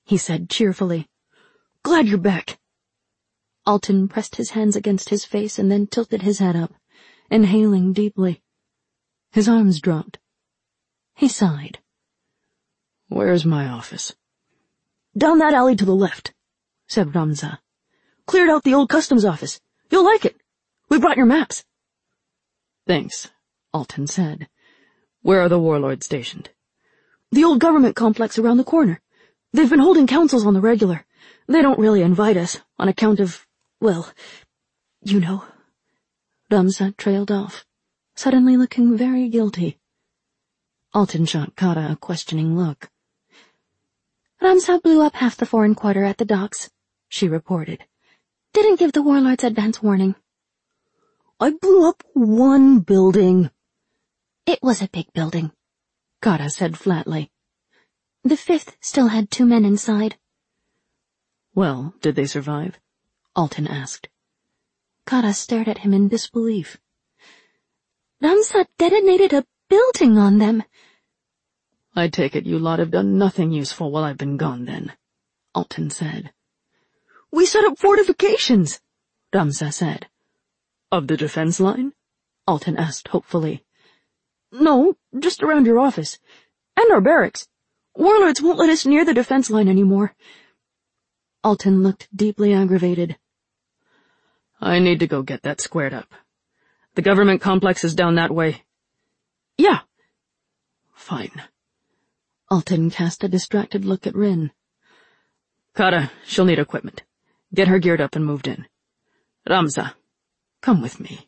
he said cheerfully. "Glad you're back." Alton pressed his hands against his face and then tilted his head up, inhaling deeply. His arms dropped. He sighed. "Where's my office?" "Down that alley to the left," said Ramza. "Cleared out the old customs office. You'll like it. We brought your maps." "Thanks," Alton said. "Where are the warlords stationed?" "The old government complex around the corner. They've been holding councils on the regular. They don't really invite us, on account of, well, you know." Ramza trailed off, suddenly looking very guilty. Alton shot Kara a questioning look. "Ramza blew up half the foreign quarter at the docks," she reported. "Didn't give the warlords advance warning." "I blew up one building." "It was a big building," Kara said flatly. "The 5th still had 2 men inside." "Well, did they survive?" Alton asked. Kara stared at him in disbelief. "Ramza detonated a building on them." "I take it you lot have done nothing useful while I've been gone, then," Alton said. "We set up fortifications," Ramza said. "Of the defense line?" Alton asked hopefully. "No, just around your office. And our barracks. Warlords won't let us near the defense line anymore." Alton looked deeply aggravated. "I need to go get that squared up. The government complex is down that way." "Yeah." "Fine." Alton cast a distracted look at Rin. "Kara, she'll need equipment. Get her geared up and moved in. Ramza, come with me."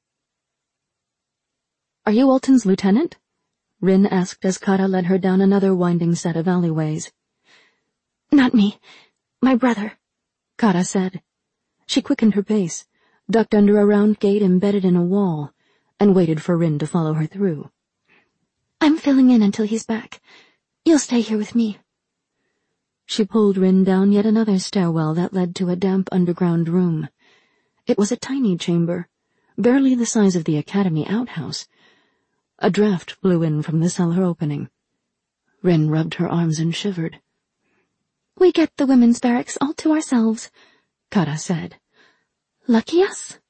"Are you Alton's lieutenant?" Rin asked as Kara led her down another winding set of alleyways. "Not me. My brother," Kara said. She quickened her pace, ducked under a round gate embedded in a wall, and waited for Rin to follow her through. "I'm filling in until he's back. You'll stay here with me." She pulled Rin down yet another stairwell that led to a damp underground room. It was a tiny chamber, barely the size of the academy outhouse. A draft blew in from the cellar opening. Rin rubbed her arms and shivered. "We get the women's barracks all to ourselves," Kara said. "Lucky us."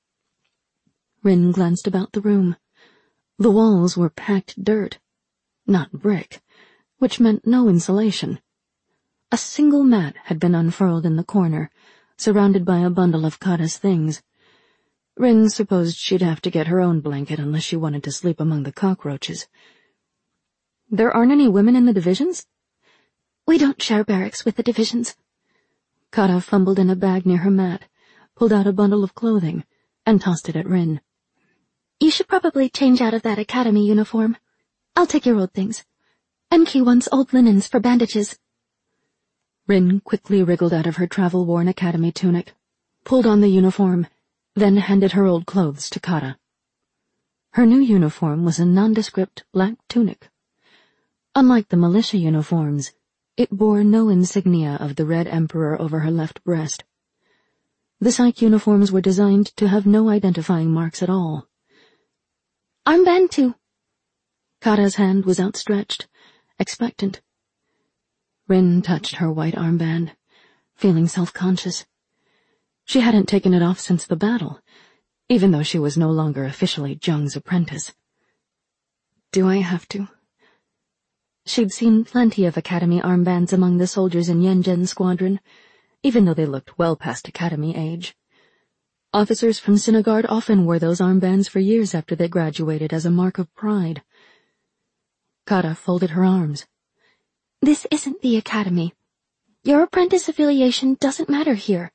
Rin glanced about the room. The walls were packed dirt, not brick, which meant no insulation. A single mat had been unfurled in the corner, surrounded by a bundle of Kara's things. Rin supposed she'd have to get her own blanket unless she wanted to sleep among the cockroaches. "There aren't any women in the divisions?" "We don't share barracks with the divisions." Kara fumbled in a bag near her mat, pulled out a bundle of clothing, and tossed it at Rin. "You should probably change out of that academy uniform. I'll take your old things. Enki wants old linens for bandages." Rin quickly wriggled out of her travel-worn academy tunic, pulled on the uniform, then handed her old clothes to Kara. Her new uniform was a nondescript black tunic. Unlike the militia uniforms, it bore no insignia of the Red Emperor over her left breast. The psych uniforms were designed to have no identifying marks at all. "Armband too." Kara's hand was outstretched, expectant. Rin touched her white armband, feeling self-conscious. She hadn't taken it off since the battle, even though she was no longer officially Zhang's apprentice. "Do I have to?" She'd seen plenty of academy armbands among the soldiers in Yanzhen's squadron, even though they looked well past academy age. Officers from Sinagard often wore those armbands for years after they graduated as a mark of pride. Kara folded her arms. "This isn't the academy. Your apprentice affiliation doesn't matter here."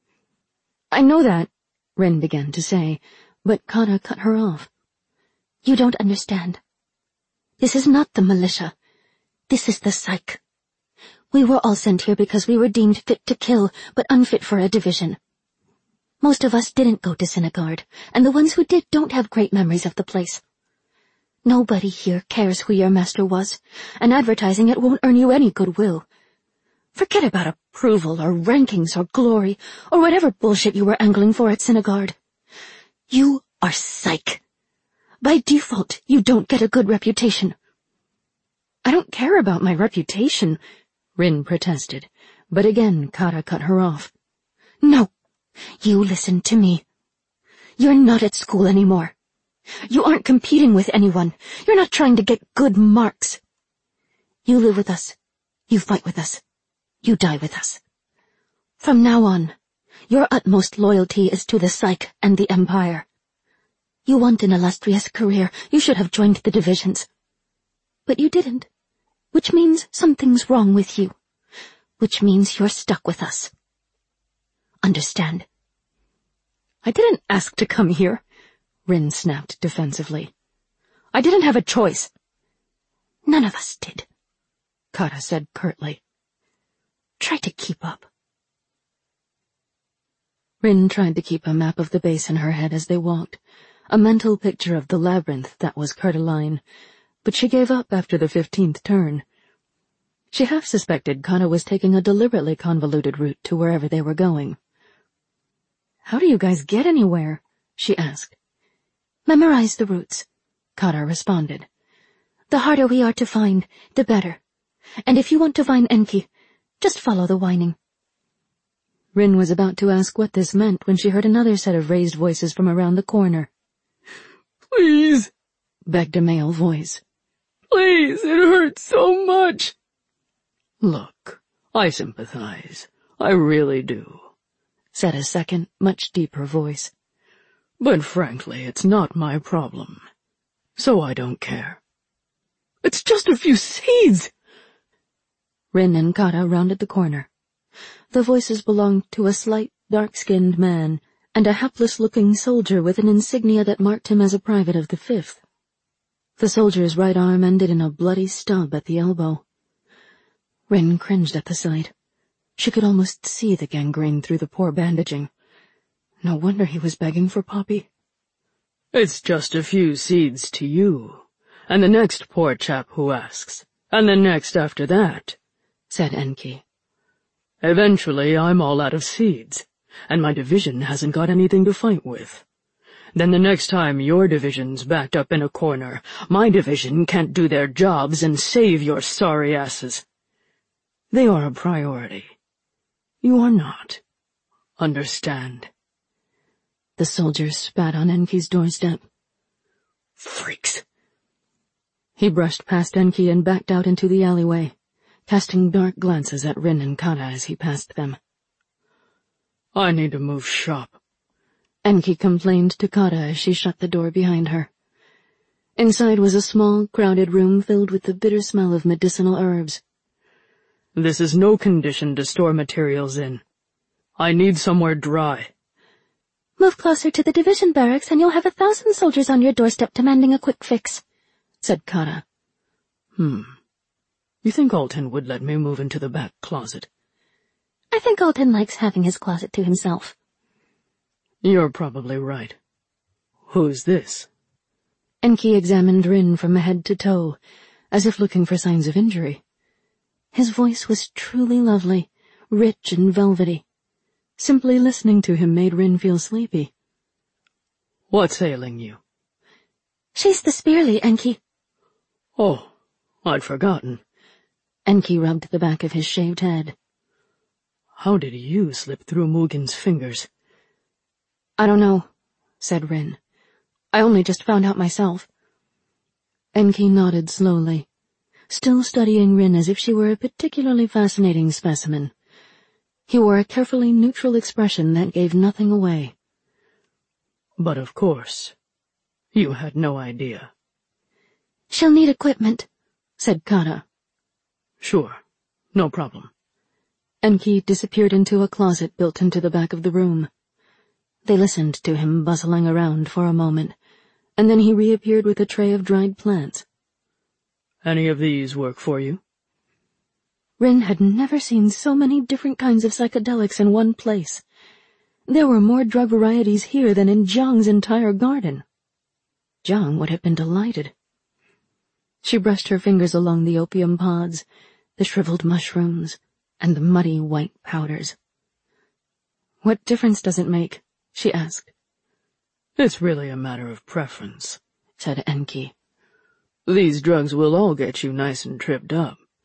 "I know that," Rin began to say, but Kara cut her off. "You don't understand. This is not the militia. This is the psych. We were all sent here because we were deemed fit to kill, but unfit for a division. Most of us didn't go to Sinagard, and the ones who did don't have great memories of the place. Nobody here cares who your master was, and advertising it won't earn you any goodwill. Forget about approval or rankings or glory or whatever bullshit you were angling for at Sinagard. You are psych. By default, you don't get a good reputation." "I don't care about my reputation," Rin protested, but again Kara cut her off. No, you listen to me. You're not at school anymore. You aren't competing with anyone. You're not trying to get good marks. You live with us. You fight with us. You die with us. From now on, your utmost loyalty is to the Psyche and the Empire. You want an illustrious career. You should have joined the divisions. But you didn't, which means something's wrong with you, which means you're stuck with us. Understand? I didn't ask to come here, Rin snapped defensively. I didn't have a choice. None of us did, Kara said curtly. Try to keep up. Rin tried to keep a map of the base in her head as they walked, a mental picture of the labyrinth that was Carteline, but she gave up after the 15th turn. She half suspected Kara was taking a deliberately convoluted route to wherever they were going. How do you guys get anywhere? She asked. Memorize the routes, Kara responded. The harder we are to find, the better. And if you want to find Enki, just follow the whining. Rin was about to ask what this meant when she heard another set of raised voices from around the corner. Please, begged a male voice. Please, it hurts so much. Look, I sympathize. I really do, said a second, much deeper voice. But frankly, it's not my problem. So I don't care. It's just a few seeds. Rin and Kara rounded the corner. The voices belonged to a slight, dark-skinned man and a hapless-looking soldier with an insignia that marked him as a private of the 5th. The soldier's right arm ended in a bloody stub at the elbow. Rin cringed at the sight. She could almost see the gangrene through the poor bandaging. No wonder he was begging for Poppy. It's just a few seeds to you, and the next poor chap who asks, and the next after that, said Enki. Eventually I'm all out of seeds, and my division hasn't got anything to fight with. Then the next time your division's backed up in a corner, my division can't do their jobs and save your sorry asses. They are a priority. You are not. Understand? The soldier spat on Enki's doorstep. Freaks. He brushed past Enki and backed out into the alleyway, casting dark glances at Rin and Kara as he passed them. I need to move shop, Enki complained to Kara as she shut the door behind her. Inside was a small, crowded room filled with the bitter smell of medicinal herbs. This is no condition to store materials in. I need somewhere dry. Move closer to the division barracks and you'll have 1,000 soldiers on your doorstep demanding a quick fix, said Kara. You think Alton would let me move into the back closet? I think Alton likes having his closet to himself. You're probably right. Who's this? Enki examined Rin from head to toe, as if looking for signs of injury. His voice was truly lovely, rich and velvety. Simply listening to him made Rin feel sleepy. What's ailing you? She's the Spearly, Enki. Oh, I'd forgotten. Enki rubbed the back of his shaved head. How did you slip through Mugen's fingers? I don't know, said Rin. I only just found out myself. Enki nodded slowly, still studying Rin as if she were a particularly fascinating specimen. He wore a carefully neutral expression that gave nothing away. But of course, you had no idea. She'll need equipment, said Kara. Sure, no problem. Enki disappeared into a closet built into the back of the room. They listened to him bustling around for a moment, and then he reappeared with a tray of dried plants. Any of these work for you? Rin had never seen so many different kinds of psychedelics in one place. There were more drug varieties here than in Jiang's entire garden. Jiang would have been delighted. She brushed her fingers along the opium pods, the shriveled mushrooms, and the muddy white powders. What difference does it make? She asked. It's really a matter of preference, said Enki. These drugs will all get you nice and tripped up,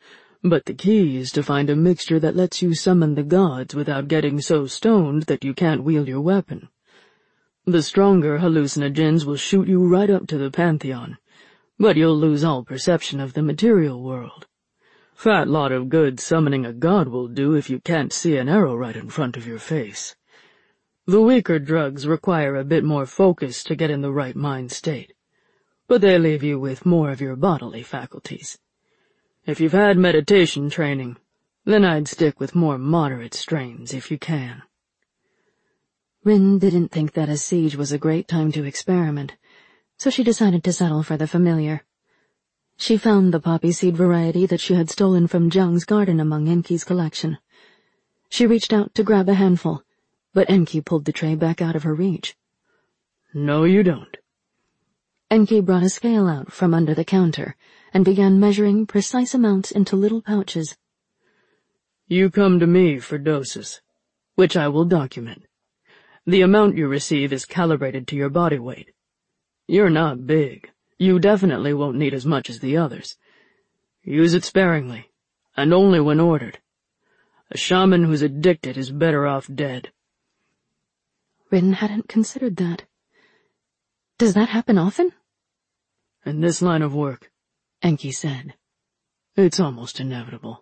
But the key is to find a mixture that lets you summon the gods without getting so stoned that you can't wield your weapon. The stronger hallucinogens will shoot you right up to the pantheon, but you'll lose all perception of the material world. Fat lot of good summoning a god will do if you can't see an arrow right in front of your face. The weaker drugs require a bit more focus to get in the right mind state, but they leave you with more of your bodily faculties. If you've had meditation training, then I'd stick with more moderate strains if you can. Rin didn't think that a siege was a great time to experiment, so she decided to settle for the familiar. She found the poppy seed variety that she had stolen from Jiang's garden among Enki's collection. She reached out to grab a handful, but Enki pulled the tray back out of her reach. No, you don't. Enki brought a scale out from under the counter and began measuring precise amounts into little pouches. You come to me for doses, which I will document. The amount you receive is calibrated to your body weight. You're not big. You definitely won't need as much as the others. Use it sparingly, and only when ordered. A shaman who's addicted is better off dead. Rin hadn't considered that. Does that happen often? In this line of work, Enki said. It's almost inevitable.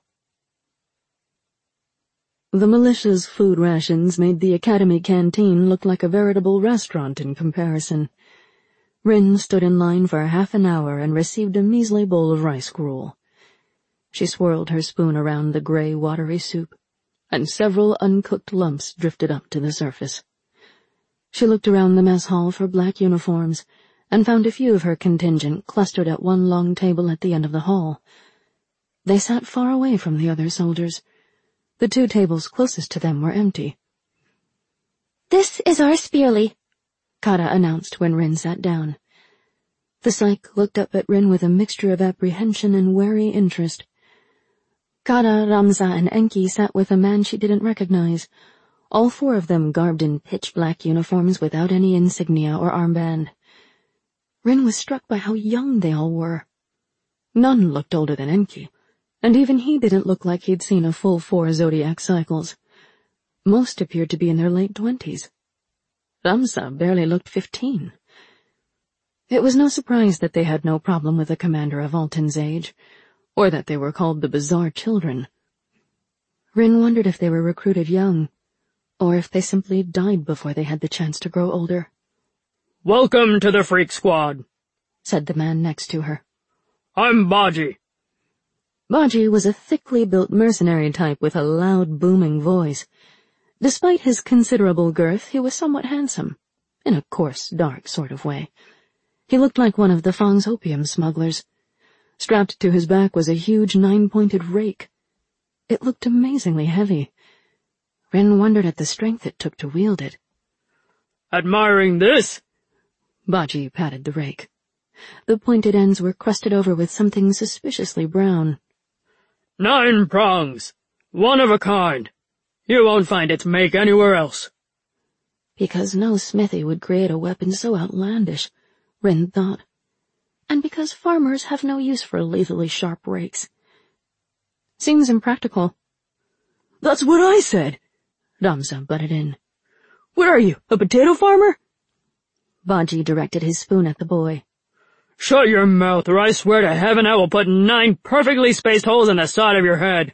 The militia's food rations made the academy canteen look like a veritable restaurant in comparison. Rin stood in line for half an hour and received a measly bowl of rice gruel. She swirled her spoon around the gray, watery soup, and several uncooked lumps drifted up to the surface. She looked around the mess hall for black uniforms and found a few of her contingent clustered at one long table at the end of the hall. They sat far away from the other soldiers. The 2 tables closest to them were empty. "This is our Spearly," Kara announced when Rin sat down. The psych looked up at Rin with a mixture of apprehension and wary interest. Kara, Ramza, and Enki sat with a man she didn't recognize, all 4 of them garbed in pitch-black uniforms without any insignia or armband. Rin was struck by how young they all were. None looked older than Enki, and even he didn't look like he'd seen a full 4 zodiac cycles. Most appeared to be in their late 20s. Ramza barely looked 15. It was no surprise that they had no problem with the commander of Altan's age, or that they were called the Bizarre Children. Rin wondered if they were recruited young, or if they simply died before they had the chance to grow older. "Welcome to the Freak Squad," said the man next to her. "I'm Baji." Baji was a thickly built mercenary type with a loud, booming voice. Despite his considerable girth, he was somewhat handsome, in a coarse, dark sort of way. He looked like one of the Fang's opium smugglers. Strapped to his back was a huge 9-pointed rake. It looked amazingly heavy. Rin wondered at the strength it took to wield it. "Admiring this?" Baji patted the rake. The pointed ends were crusted over with something suspiciously brown. 9 prongs. One of a kind. You won't find its make anywhere else." Because no smithy would create a weapon so outlandish, Rin thought. And because farmers have no use for lethally sharp rakes. Seems impractical. "That's what I said," Ramza butted in. "What are you, a potato farmer?" Baji directed his spoon at the boy. "Shut your mouth, or I swear to heaven I will put 9 perfectly spaced holes in the side of your head."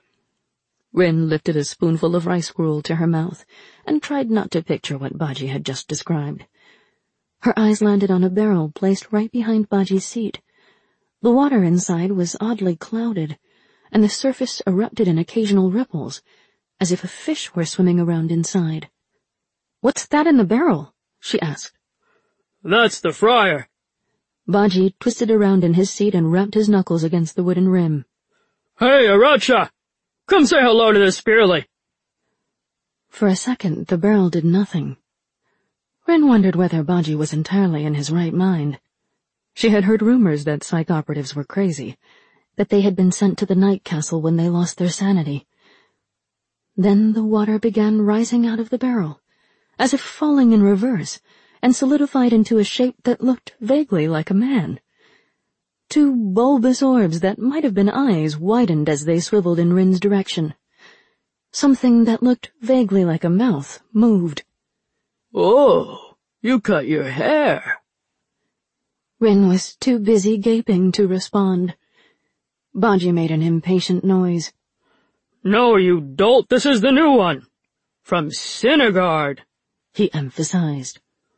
Rin lifted a spoonful of rice gruel to her mouth and tried not to picture what Baji had just described. Her eyes landed on a barrel placed right behind Baji's seat. The water inside was oddly clouded, and the surface erupted in occasional ripples, as if a fish were swimming around inside. "What's that in the barrel?" she asked. "That's the fryer." Baji twisted around in his seat and rapped his knuckles against the wooden rim. "Hey, Aracha! Come say hello to this Spearly." For a second, the barrel did nothing. Rin wondered whether Baji was entirely in his right mind. She had heard rumors that psych operatives were crazy, that they had been sent to the Night Castle when they lost their sanity. Then the water began rising out of the barrel, as if falling in reverse, and solidified into a shape that looked vaguely like a man. Two bulbous orbs that might have been eyes widened as they swiveled in Rin's direction. Something that looked vaguely like a mouth moved. "Oh, you cut your hair." Rin was too busy gaping to respond. Baji made an impatient noise. "No, you dolt, this is the new one. From Cinegard," he emphasized.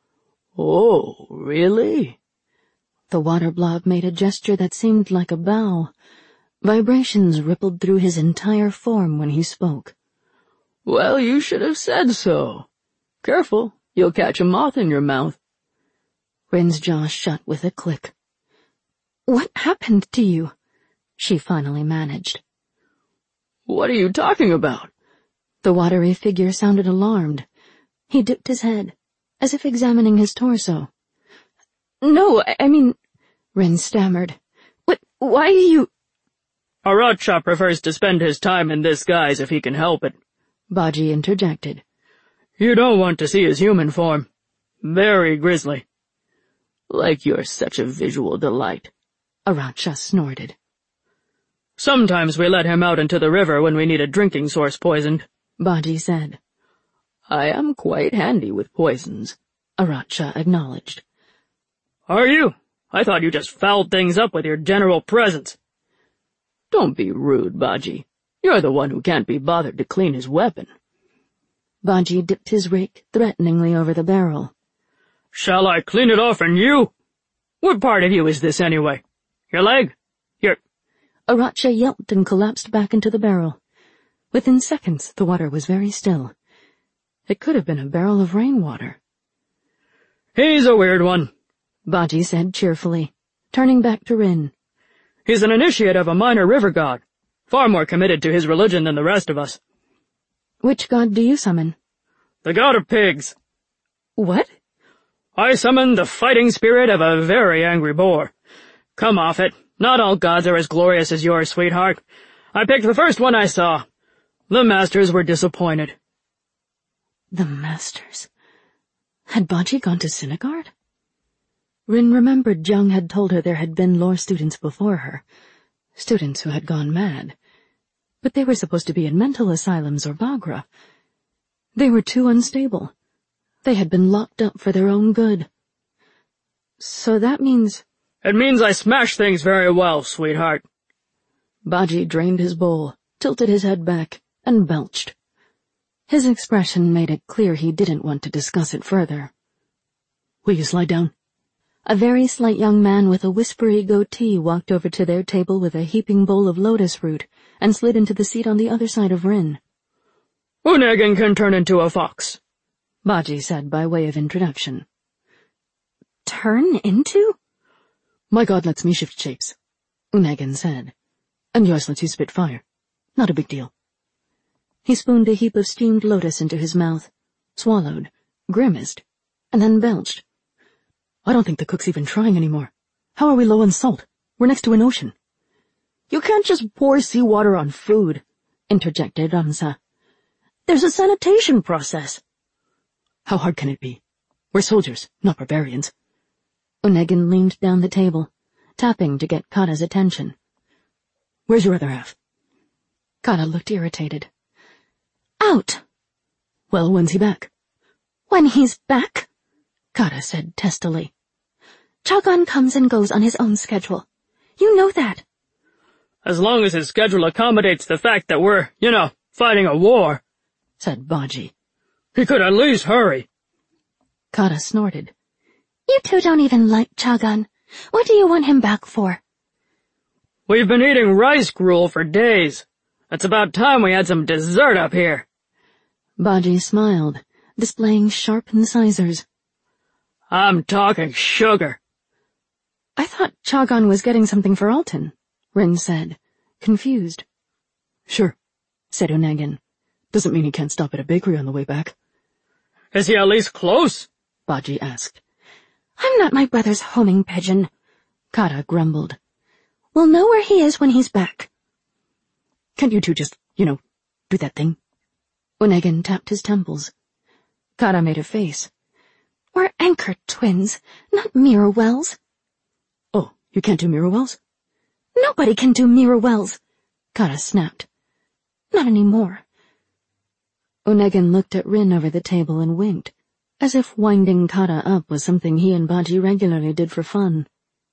"Oh, really?" The water blob made a gesture that seemed like a bow. Vibrations rippled through his entire form when he spoke. "Well, you should have said so. Careful, you'll catch a moth in your mouth." Rin's jaw shut with a click. "What happened to you?" she finally managed. "What are you talking about?" The watery figure sounded alarmed. He dipped his head, as if examining his torso. "No, I mean," Rin stammered. Why are you—" "Aracha prefers to spend his time in this guise if he can help it," Baji interjected. "You don't want to see his human form. Very grisly." "Like you're such a visual delight," Aracha snorted. "Sometimes we let him out into the river when we need a drinking source poisoned," Baji said. "I am quite handy with poisons," Aracha acknowledged. "Are you? I thought you just fouled things up with your general presence." "Don't be rude, Baji. You're the one who can't be bothered to clean his weapon." Baji dipped his rake threateningly over the barrel. "Shall I clean it off and you? What part of you is this anyway? Your leg? Your—" Aracha yelped and collapsed back into the barrel. Within seconds, the water was very still. It could have been a barrel of rainwater. "He's a weird one," Baji said cheerfully, turning back to Rin. "He's an initiate of a minor river god, far more committed to his religion than the rest of us." "Which god do you summon?" "The god of pigs." "What?" "I summon the fighting spirit of a very angry boar. Come off it. Not all gods are as glorious as yours, sweetheart. I picked the first one I saw. The masters were disappointed." The masters? Had Baji gone to Cinegard? Rin remembered Jiang had told her there had been lore students before her, students who had gone mad. But they were supposed to be in mental asylums or Bagra. They were too unstable. They had been locked up for their own good. So that means— "It means I smash things very well, sweetheart." Baji drained his bowl, tilted his head back, and belched. His expression made it clear he didn't want to discuss it further. "Will you slide down?" A very slight young man with a whispery goatee walked over to their table with a heaping bowl of lotus root and slid into the seat on the other side of Rin. "Unegan can turn into a fox," Baji said by way of introduction. "Turn into?" "My god lets me shift shapes," Unegan said. "And yours lets you spit fire. Not a big deal." He spooned a heap of steamed lotus into his mouth, swallowed, grimaced, and then belched. "I don't think the cook's even trying anymore. How are we low on salt? We're next to an ocean." "You can't just pour seawater on food," interjected Ramsa. "There's a sanitation process." "How hard can it be? We're soldiers, not barbarians." Unegan leaned down the table, tapping to get Kata's attention. "Where's your other half?" Kata looked irritated. "Out." "Well, when's he back?" "When he's back," Kata said testily. Chagan comes and goes on his own schedule. You know that." "As long as his schedule accommodates the fact that we're, fighting a war," said Baji. "He could at least hurry." Kata snorted. "You two don't even like Chagan. What do you want him back for?" "We've been eating rice gruel for days. It's about time we had some dessert up here." Baji smiled, displaying sharp incisors. "I'm talking sugar." "I thought Chagan was getting something for Alton," Rin said, confused. "Sure," said Unegan. "Doesn't mean he can't stop at a bakery on the way back." "Is he at least close?" Baji asked. "I'm not my brother's homing pigeon," Kata grumbled. "We'll know where he is when he's back." "Can't you two just, do that thing?" Unegan tapped his temples. Kata made a face. "We're anchored twins, not mirror wells." "Oh, you can't do mirror wells?" Nobody can do mirror wells, Kara snapped. Not anymore. Onegin looked at Rin over the table and winked, as if winding Kara up was something he and Baji regularly did for fun.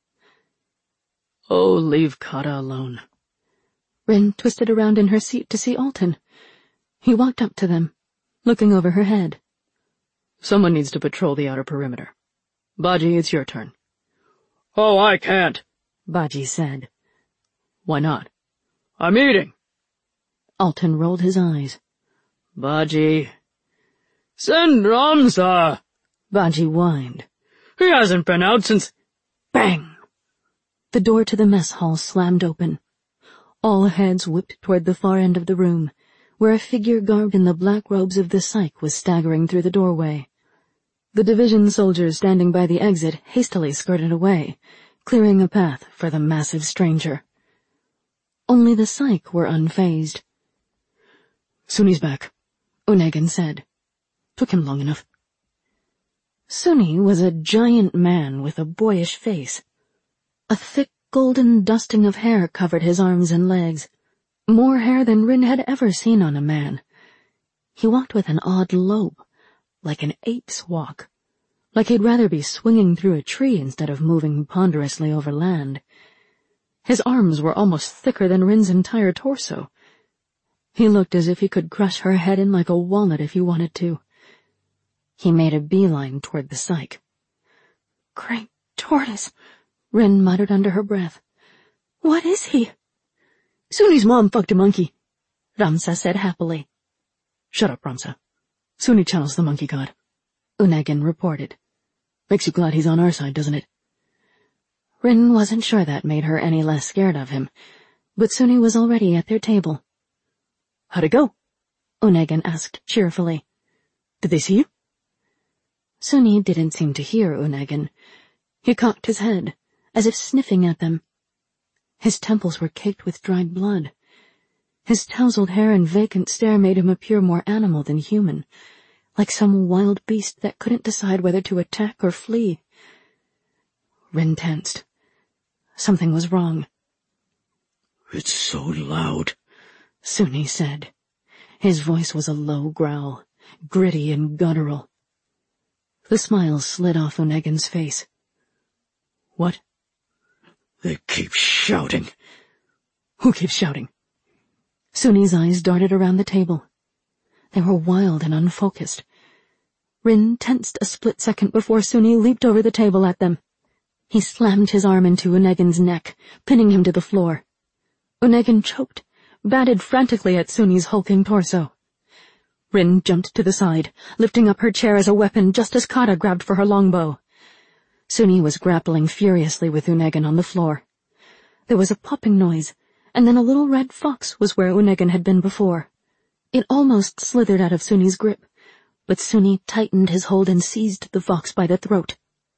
Oh, leave Kara alone. Rin twisted around in her seat to see Alton. He walked up to them, looking over her head. Someone needs to patrol the outer perimeter. Baji, it's your turn. Oh, I can't, Baji said. Why not? I'm eating. Alton rolled his eyes. Baji. Send Ramza. Baji whined. He hasn't been out since... Bang! The door to the mess hall slammed open. All heads whipped toward the far end of the room, where a figure garbed in the black robes of the psych was staggering through the doorway. The division soldiers standing by the exit hastily skirted away, clearing a path for the massive stranger. Only the psych were unfazed. Suni's back, Onegin said. Took him long enough. Suni was a giant man with a boyish face. A thick golden dusting of hair covered his arms and legs, more hair than Rin had ever seen on a man. He walked with an odd lope, like an ape's walk, like he'd rather be swinging through a tree instead of moving ponderously over land. His arms were almost thicker than Rin's entire torso. He looked as if he could crush her head in like a walnut if he wanted to. He made a beeline toward the psych. Great tortoise, Rin muttered under her breath. What is he? Suni's mom fucked a monkey, Ramza said happily. Shut up, Ramza. Suni channels the monkey god, Onegin reported. Makes you glad he's on our side, doesn't it? Rin wasn't sure that made her any less scared of him, but Suni was already at their table. How'd it go? Onegin asked cheerfully. Did they see you? Suni didn't seem to hear Onegin. He cocked his head, as if sniffing at them. His temples were caked with dried blood. His tousled hair and vacant stare made him appear more animal than human, like some wild beast that couldn't decide whether to attack or flee. Rin tensed. Something was wrong. It's so loud, Suni said. His voice was a low growl, gritty and guttural. The smile slid off Onegin's face. What? They keep shouting. Who keeps shouting? Suni's eyes darted around the table. They were wild and unfocused. Rin tensed a split second before Suni leaped over the table at them. He slammed his arm into Onegin's neck, pinning him to the floor. Onegin choked, batted frantically at Suni's hulking torso. Rin jumped to the side, lifting up her chair as a weapon just as Kara grabbed for her longbow. Suni was grappling furiously with Onegin on the floor. There was a popping noise, and then a little red fox was where Onegin had been before. It almost slithered out of Suni's grip, but Suni tightened his hold and seized the fox by the throat.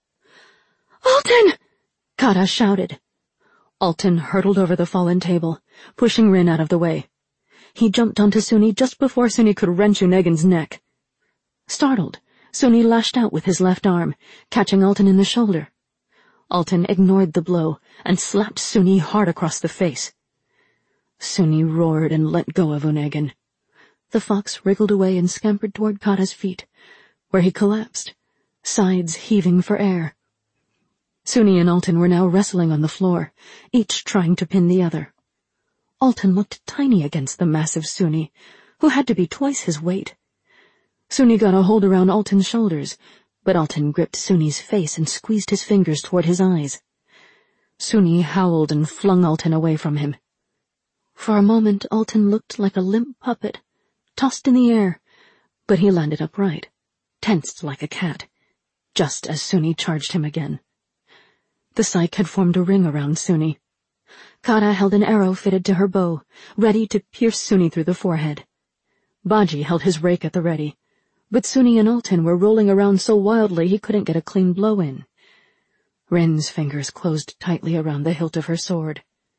Alton! Kara shouted. Alton hurtled over the fallen table, pushing Rin out of the way. He jumped onto Suni just before Suni could wrench Onegin's neck. Startled, Suni lashed out with his left arm, catching Alton in the shoulder. Alton ignored the blow and slapped Suni hard across the face. Suni roared and let go of Onegin. The fox wriggled away and scampered toward Kara's feet, where he collapsed, sides heaving for air. Suni and Alton were now wrestling on the floor, each trying to pin the other. Alton looked tiny against the massive Suni, who had to be twice his weight. Suni got a hold around Alton's shoulders, but Alton gripped Suni's face and squeezed his fingers toward his eyes. Suni howled and flung Alton away from him. For a moment Alton looked like a limp puppet, tossed in the air, but he landed upright, tensed like a cat, just as Suni charged him again. The psych had formed a ring around Suni. Kara held an arrow fitted to her bow, ready to pierce Suni through the forehead. Baji held his rake at the ready, but Suni and Alton were rolling around so wildly he couldn't get a clean blow in. Rin's fingers closed tightly around the hilt of her sword.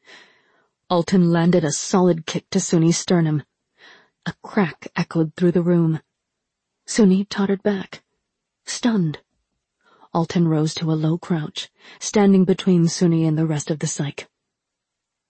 Alton landed a solid kick to Suni's sternum. A crack echoed through the room. Suni tottered back, stunned. Alton rose to a low crouch, standing between Suni and the rest of the psych.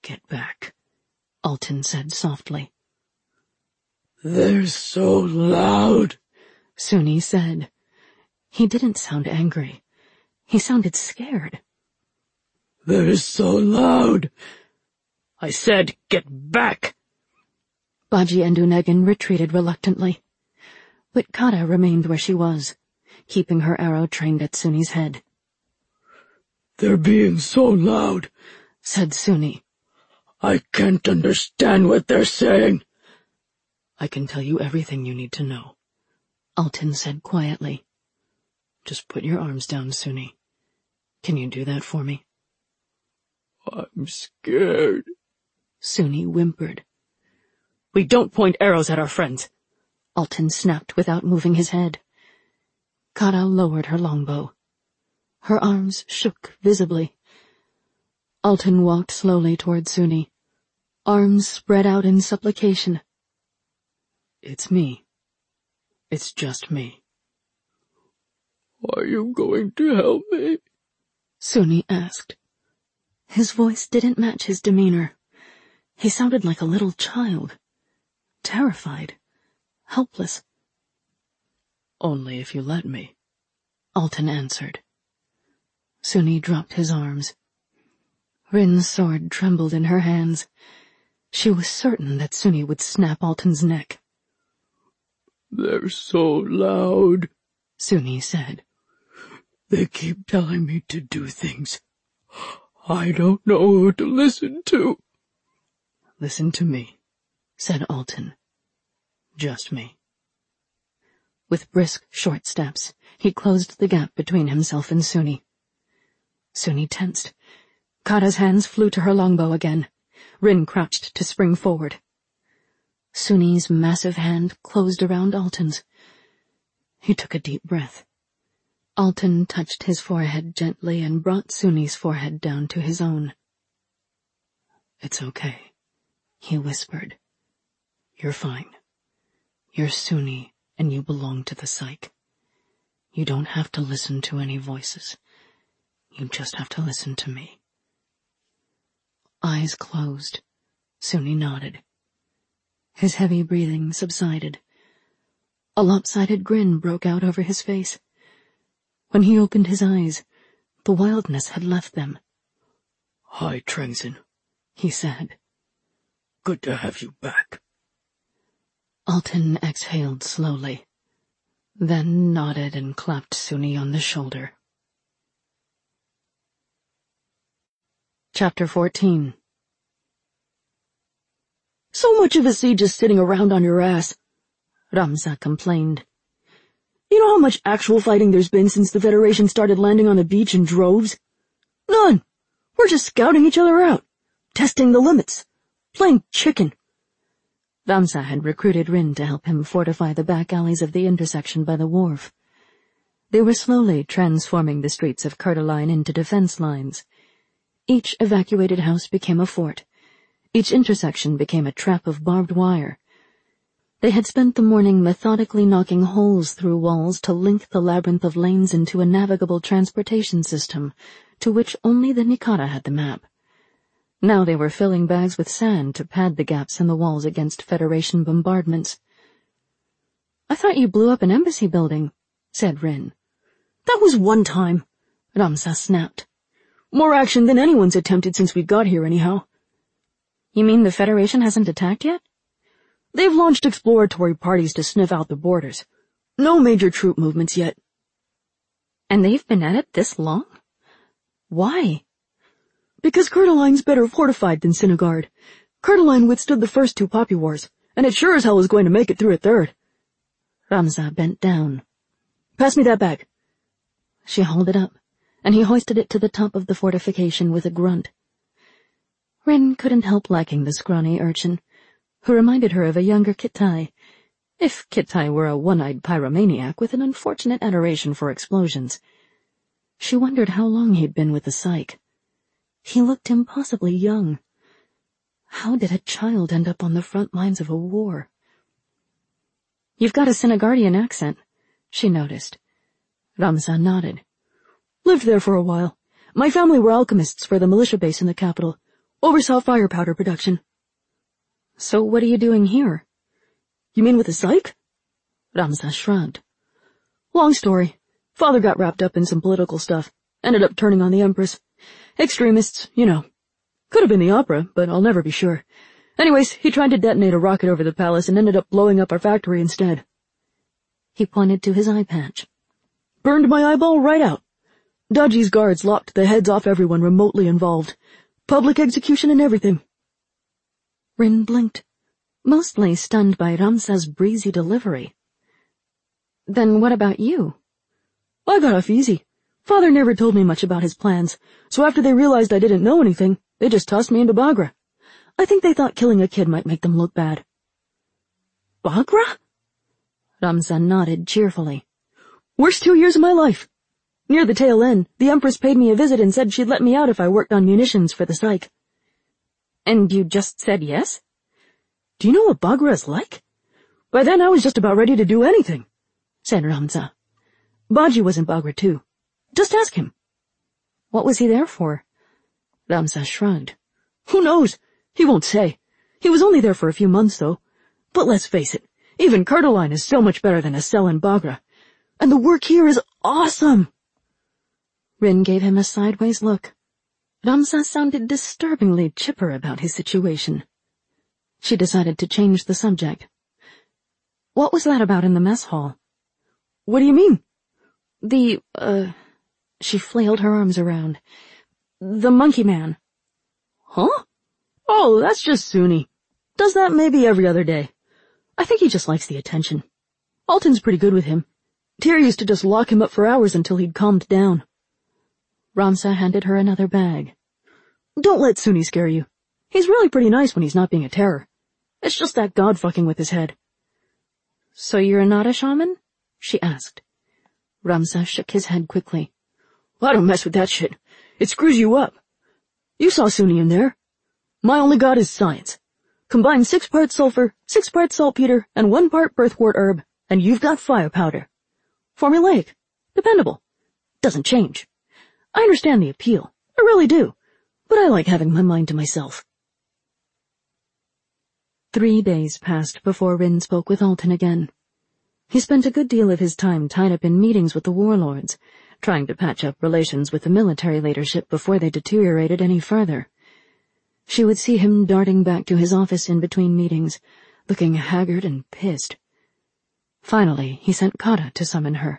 Get back, Alton said softly. They're so loud, Suni said. He didn't sound angry. He sounded scared. They're so loud. I said get back. Baji and Unegin retreated reluctantly, but Kata remained where she was, keeping her arrow trained at Suni's head. They're being so loud, said Suni. I can't understand what they're saying. I can tell you everything you need to know, Alton said quietly. Just put your arms down, Suni. Can you do that for me? I'm scared, Suni whimpered. We don't point arrows at our friends, Alton snapped without moving his head. Kata lowered her longbow. Her arms shook visibly. Alton walked slowly toward Suni, arms spread out in supplication. It's me. It's just me. Are you going to help me? Suni asked. His voice didn't match his demeanor. He sounded like a little child. Terrified. Helpless. Only if you let me, Alton answered. Suni dropped his arms. Rin's sword trembled in her hands. She was certain that Suni would snap Alton's neck. They're so loud, Suni said. They keep telling me to do things. I don't know who to listen to. Listen to me, said Alton. Just me. With brisk, short steps, he closed the gap between himself and Suni. Suni tensed. Kata's hands flew to her longbow again. Rin crouched to spring forward. Suni's massive hand closed around Alton's. He took a deep breath. Alton touched his forehead gently and brought Suni's forehead down to his own. It's okay, he whispered. You're fine. You're Suni, and you belong to the psych. You don't have to listen to any voices. You just have to listen to me. Eyes closed. Suni nodded. His heavy breathing subsided. A lopsided grin broke out over his face. When he opened his eyes, the wildness had left them. Hi, Trengson, he said. Good to have you back. Alton exhaled slowly, then nodded and clapped Suni on the shoulder. Chapter 14. So much of a siege is sitting around on your ass, Ramza complained. You know how much actual fighting there's been since the Federation started landing on the beach in droves? None. We're just scouting each other out, testing the limits, playing chicken. Ramza had recruited Rin to help him fortify the back alleys of the intersection by the wharf. They were slowly transforming the streets of Cardoline into defense lines. Each evacuated house became a fort. Each intersection became a trap of barbed wire. They had spent the morning methodically knocking holes through walls to link the labyrinth of lanes into a navigable transportation system, to which only the Nikata had the map. Now they were filling bags with sand to pad the gaps in the walls against Federation bombardments. I thought you blew up an embassy building, said Rin. That was one time, Ramza snapped. More action than anyone's attempted since we got here, anyhow. You mean the Federation hasn't attacked yet? They've launched exploratory parties to sniff out the borders. No major troop movements yet. And they've been at it this long? Why? Because Cartoline's better fortified than Sinigard. Cartoline withstood the first two Poppy Wars, and it sure as hell is going to make it through a third. Ramza bent down. Pass me that bag. She hauled it up, and he hoisted it to the top of the fortification with a grunt. Rin couldn't help liking the scrawny urchin, who reminded her of a younger Kittai, if Kittai were a one-eyed pyromaniac with an unfortunate adoration for explosions. She wondered how long he'd been with the psych. He looked impossibly young. How did a child end up on the front lines of a war? You've got a Sinigardian accent, she noticed. Ramza nodded. Lived there for a while. My family were alchemists for the militia base in the capital. Oversaw fire powder production. So what are you doing here? You mean with the psych? Ramza shrugged. Long story. Father got wrapped up in some political stuff. Ended up turning on the Empress. Extremists, you know. Could have been the opera, but I'll never be sure. Anyways, he tried to detonate a rocket over the palace and ended up blowing up our factory instead. He pointed to his eye patch. Burned my eyeball right out. Dodgy's guards lopped the heads off everyone remotely involved. Public execution and everything. Rin blinked, mostly stunned by Ramza's breezy delivery. Then what about you? I got off easy. Father never told me much about his plans, so after they realized I didn't know anything, they just tossed me into Baghra. I think they thought killing a kid might make them look bad. Baghra? Ramza nodded cheerfully. Worst 2 years of my life. Near the tail end, the Empress paid me a visit and said she'd let me out if I worked on munitions for the psych. And you just said yes? Do you know what Baghra is like? By then I was just about ready to do anything, said Ramza. Baji was in Baghra too. Just ask him. What was he there for? Ramza shrugged. Who knows? He won't say. He was only there for a few months, though. But let's face it, even Kurtaline is so much better than a cell in Baghra. And the work here is awesome! Rin gave him a sideways look. Ramza sounded disturbingly chipper about his situation. She decided to change the subject. What was that about in the mess hall? What do you mean? She flailed her arms around. The monkey man. Huh? Oh, that's just Suni. Does that maybe every other day. I think he just likes the attention. Alton's pretty good with him. Tyr used to just lock him up for hours until he'd calmed down. Ramza handed her another bag. Don't let Suni scare you. He's really pretty nice when he's not being a terror. It's just that god fucking with his head. So you're not a shaman? She asked. Ramza shook his head quickly. I don't mess with that shit. It screws you up. You saw Suni in there. My only god is science. Combine 6 parts sulfur, 6 parts saltpeter, and 1 part birthwort herb, and you've got fire powder. Formulaic. Dependable. Doesn't change. I understand the appeal. I really do. But I like having my mind to myself. 3 days passed before Rin spoke with Alton again. He spent a good deal of his time tied up in meetings with the warlords, trying to patch up relations with the military leadership before they deteriorated any further. She would see him darting back to his office in between meetings, looking haggard and pissed. Finally, he sent Kata to summon her.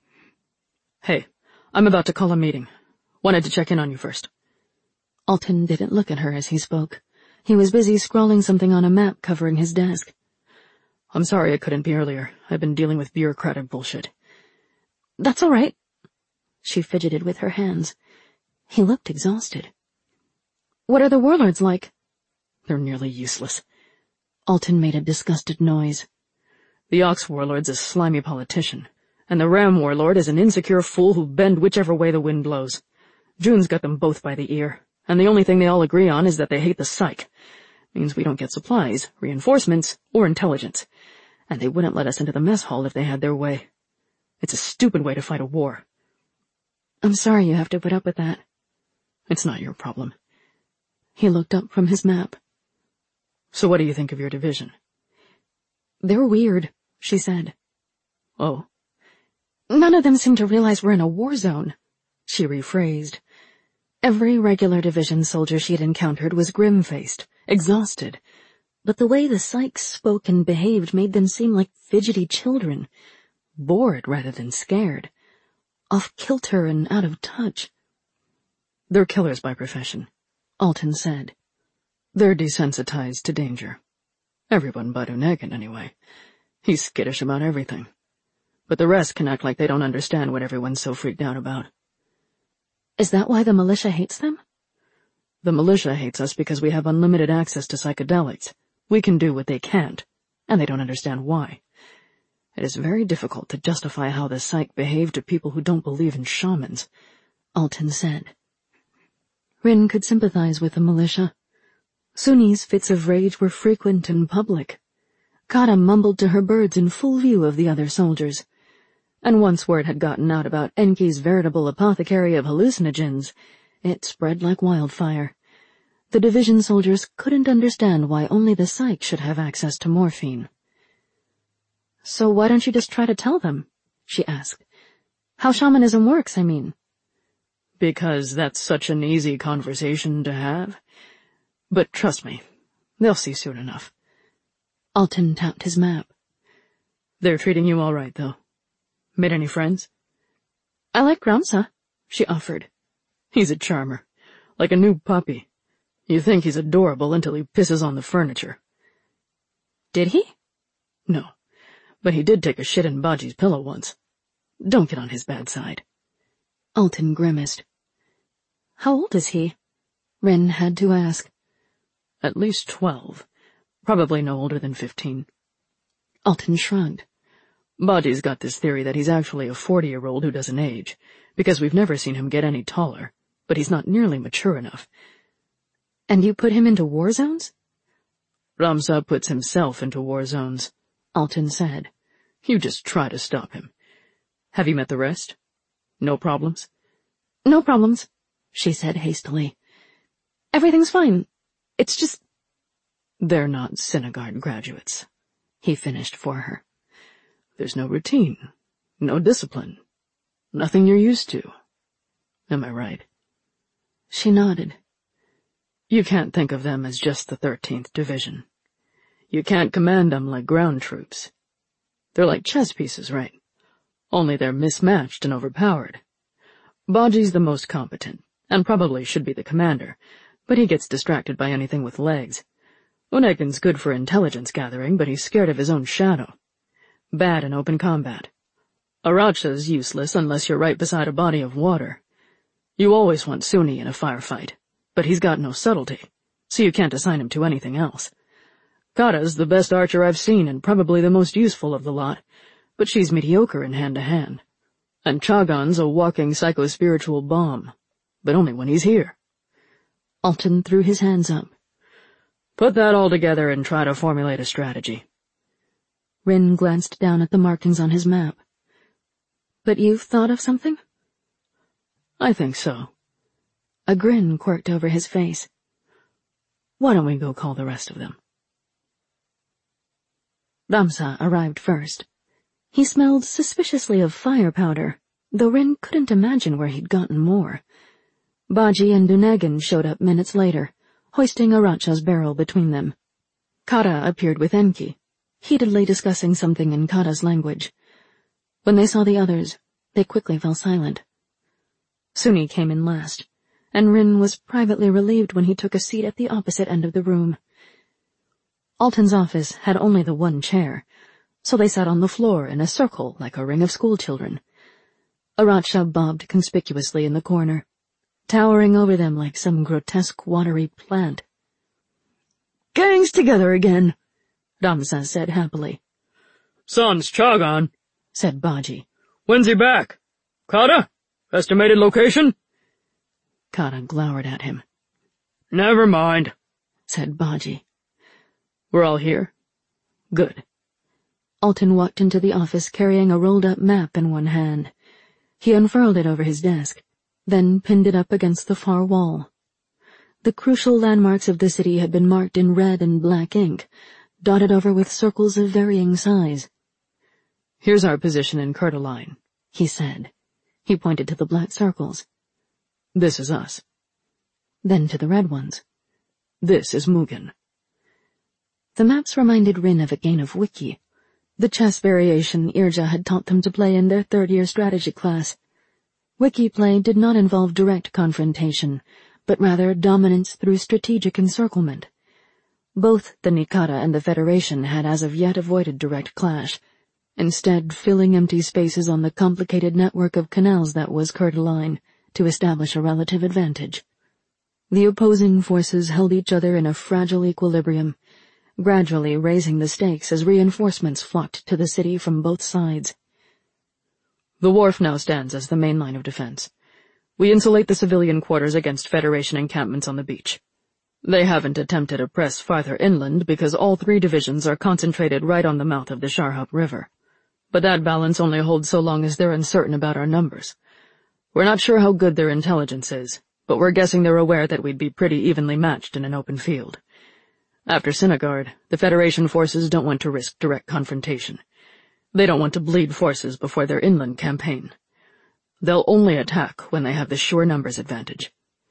Hey, I'm about to call a meeting. Wanted to check in on you first. Alton didn't look at her as he spoke. He was busy scrawling something on a map covering his desk. I'm sorry I couldn't be earlier. I've been dealing with bureaucratic bullshit. That's all right. She fidgeted with her hands. He looked exhausted. What are the warlords like? They're nearly useless. Alton made a disgusted noise. The Ox warlord's a slimy politician, and the Ram warlord is an insecure fool who'll bend whichever way the wind blows. June's got them both by the ear, and the only thing they all agree on is that they hate the psych. Means we don't get supplies, reinforcements, or intelligence, and they wouldn't let us into the mess hall if they had their way. It's a stupid way to fight a war. I'm sorry you have to put up with that. It's not your problem. He looked up from his map. So what do you think of your division? They're weird, she said. Oh? None of them seem to realize we're in a war zone, she rephrased. Every regular division soldier she had encountered was grim-faced, exhausted, but the way the psychs spoke and behaved made them seem like fidgety children, bored rather than scared, off-kilter and out of touch. They're killers by profession, Alton said. They're desensitized to danger. Everyone but Unegan, anyway. He's skittish about everything. But the rest can act like they don't understand what everyone's so freaked out about. Is that why the militia hates them? The militia hates us because we have unlimited access to psychedelics. We can do what they can't, and they don't understand why. It is very difficult to justify how the psych behave to people who don't believe in shamans, Alton said. Rin could sympathize with the militia. Suni's fits of rage were frequent and public. Kata mumbled to her birds in full view of the other soldiers. And once word had gotten out about Enki's veritable apothecary of hallucinogens, it spread like wildfire. The division soldiers couldn't understand why only the psych should have access to morphine. "So why don't you just try to tell them?" she asked. "How shamanism works, I mean." "Because that's such an easy conversation to have. But trust me, they'll see soon enough." Alton tapped his map. "They're treating you all right, though. Made any friends?" "I like Ramsa," she offered. "He's a charmer, like a new puppy. You think he's adorable until he pisses on the furniture." "Did he?" "No, but he did take a shit in Baji's pillow once. Don't get on his bad side." Alton grimaced. "How old is he?" Rin had to ask. "At least 12. Probably no older than 15. Alton shrugged. "Baji's got this theory that he's actually a 40-year-old who doesn't age, because we've never seen him get any taller, but he's not nearly mature enough." "And you put him into war zones?" "Ramsa puts himself into war zones," Alton said. "You just try to stop him. Have you met the rest? No problems?" "No problems," she said hastily. "Everything's fine. It's just—" "They're not Synagard graduates," he finished for her. "There's no routine, no discipline, nothing you're used to. Am I right?" She nodded. "You can't think of them as just the 13th Division. You can't command them like ground troops. They're like chess pieces, right? Only they're mismatched and overpowered. Baji's the most competent, and probably should be the commander, but he gets distracted by anything with legs. Unekin's good for intelligence gathering, but he's scared of his own shadow. Bad in open combat. Aracha's useless unless you're right beside a body of water. You always want Sunni in a firefight, but he's got no subtlety, so you can't assign him to anything else. Kata's the best archer I've seen and probably the most useful of the lot, but she's mediocre in hand-to-hand. And Chagan's a walking psycho-spiritual bomb, but only when he's here." Alton threw his hands up. "Put that all together and try to formulate a strategy." Rin glanced down at the markings on his map. "But you've thought of something?" "I think so." A grin quirked over his face. "Why don't we go call the rest of them?" Ramsa arrived first. He smelled suspiciously of fire powder, though Rin couldn't imagine where he'd gotten more. Baji and Dunegin showed up minutes later, hoisting Aracha's barrel between them. Kata appeared with Enki, heatedly discussing something in Kata's language. When they saw the others, they quickly fell silent. Sunni came in last, and Rin was privately relieved when he took a seat at the opposite end of the room. Alton's office had only the one chair, so they sat on the floor in a circle like a ring of schoolchildren. Aracha bobbed conspicuously in the corner, towering over them like some grotesque watery plant. "Gang's together again," Ramsa said happily. "Sans Chagan," said Baji. "When's he back? Kata? Estimated location?" Kata glowered at him. "Never mind," said Baji. "We're all here? Good." Alton walked into the office carrying a rolled-up map in one hand. He unfurled it over his desk, then pinned it up against the far wall. The crucial landmarks of the city had been marked in red and black ink, dotted over with circles of varying size. "Here's our position in Kurtaline," he said. He pointed to the black circles. "This is us." Then to the red ones. "This is Mugen." The maps reminded Rin of a game of Wiki, the chess variation Irja had taught them to play in their third-year strategy class. Wiki play did not involve direct confrontation, but rather dominance through strategic encirclement. Both the Nikata and the Federation had as of yet avoided direct clash, instead filling empty spaces on the complicated network of canals that was Kurtaline to establish a relative advantage. The opposing forces held each other in a fragile equilibrium, gradually raising the stakes as reinforcements flocked to the city from both sides. "The wharf now stands as the main line of defense. We insulate the civilian quarters against Federation encampments on the beach. They haven't attempted a press farther inland because all 3 divisions are concentrated right on the mouth of the Sharhup River. But that balance only holds so long as they're uncertain about our numbers. We're not sure how good their intelligence is, but we're guessing they're aware that we'd be pretty evenly matched in an open field. After Sinagard, the Federation forces don't want to risk direct confrontation. They don't want to bleed forces before their inland campaign. They'll only attack when they have the sure numbers advantage.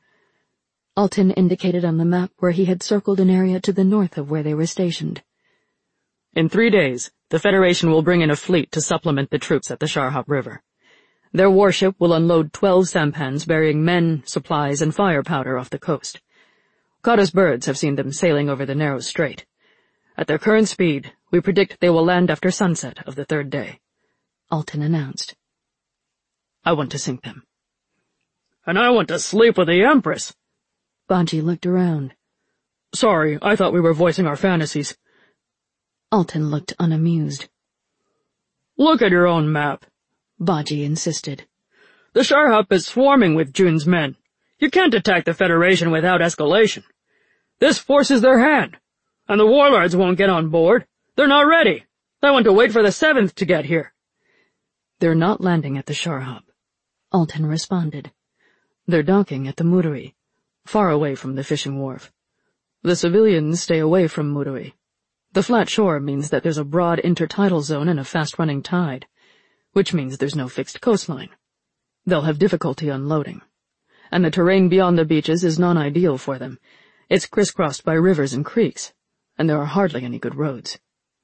Alton indicated on the map where he had circled an area to the north of where they were stationed. In 3 days, the Federation will bring in a fleet to supplement the troops at the Sharhop River. Their warship will unload 12 sampans bearing men, supplies, and firepower off the coast. Kata's birds have seen them sailing over the narrow strait. At their current speed, we predict they will land after sunset of the 3rd day. Alton announced. I want to sink them. And I want to sleep with the Empress. Baji looked around. Sorry, I thought we were voicing our fantasies. Alton looked unamused. Look at your own map, Baji insisted. The Sharhop is swarming with Jun's men. You can't attack the Federation without escalation. This forces their hand, and the warlords won't get on board. They're not ready. They want to wait for the 7th to get here. They're not landing at the Sharhop, Alton responded. They're docking at the Muduri, far away from the fishing wharf. The civilians stay away from Muduri. The flat shore means that there's a broad intertidal zone and a fast-running tide, which means there's no fixed coastline. They'll have difficulty unloading. And the terrain beyond the beaches is non-ideal for them. It's crisscrossed by rivers and creeks, and there are hardly any good roads.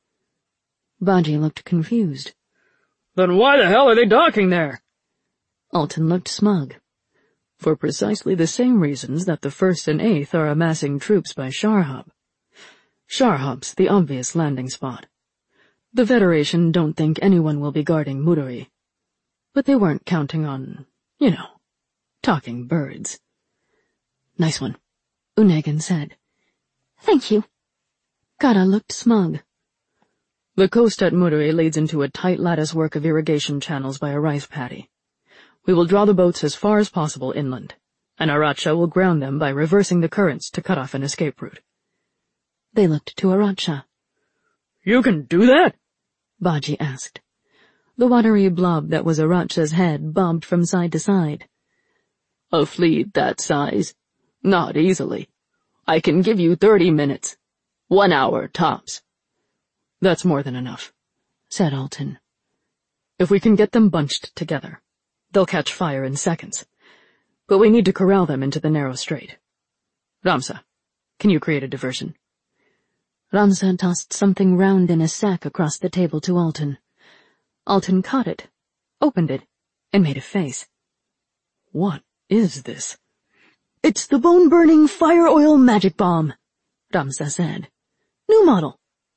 Baji looked confused. Then why the hell are they docking there? Alton looked smug. For precisely the same reasons that the 1st and 8th are amassing troops by Sharhop. Sharhop's the obvious landing spot. The Federation don't think anyone will be guarding Muduri. But they weren't counting on, talking birds. Nice one, Unegan said. Thank you. Kata looked smug. The coast at Muduri leads into a tight latticework of irrigation channels by a rice paddy. We will draw the boats as far as possible inland, and Aracha will ground them by reversing the currents to cut off an escape route. They looked to Aracha. You can do that? Baji asked. The watery blob that was Aracha's head bobbed from side to side. A fleet that size? Not easily. I can give you 30 minutes. 1 hour tops. That's more than enough, said Alton. If we can get them bunched together, they'll catch fire in seconds. But we need to corral them into the narrow strait. Ramsa, can you create a diversion? Ramsa tossed something round in a sack across the table to Alton. Alton caught it, opened it, and made a face. What is this? It's the bone-burning fire oil magic bomb, Ramsa said. New model.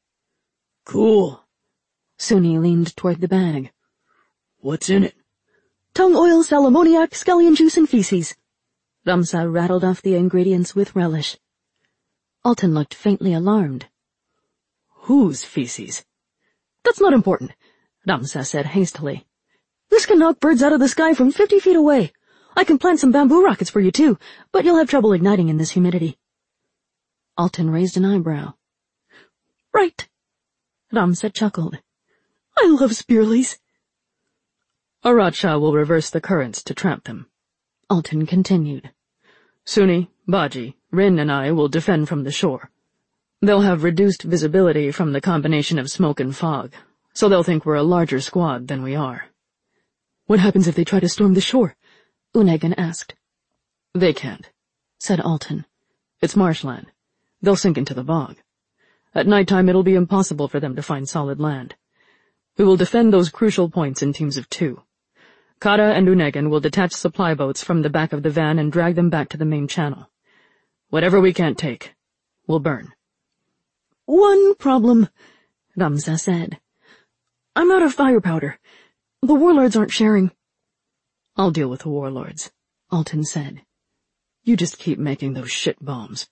Cool. Suni leaned toward the bag. What's in it? Tung oil, sal ammoniac, scallion juice, and feces. Ramsa rattled off the ingredients with relish. Alton looked faintly alarmed. Whose feces? That's not important, Ramsa said hastily. This can knock birds out of the sky from 50 feet away. I can plant some bamboo rockets for you, too, but you'll have trouble igniting in this humidity. Alton raised an eyebrow. Right, Ramsa chuckled. I love spearlies. Aracha will reverse the currents to tramp them, Alton continued. Suni, Baji, Rin, and I will defend from the shore. They'll have reduced visibility from the combination of smoke and fog, so they'll think we're a larger squad than we are. What happens if they try to storm the shore? Unegan asked. They can't, said Alton. It's marshland. They'll sink into the bog. At nighttime it'll be impossible for them to find solid land. We will defend those crucial points in teams of 2. Kata and Unegan will detach supply boats from the back of the van and drag them back to the main channel. Whatever we can't take, we'll burn. One problem, Ramsa said. I'm out of firepower. The warlords aren't sharing. I'll deal with the warlords, Alton said. You just keep making those shit bombs.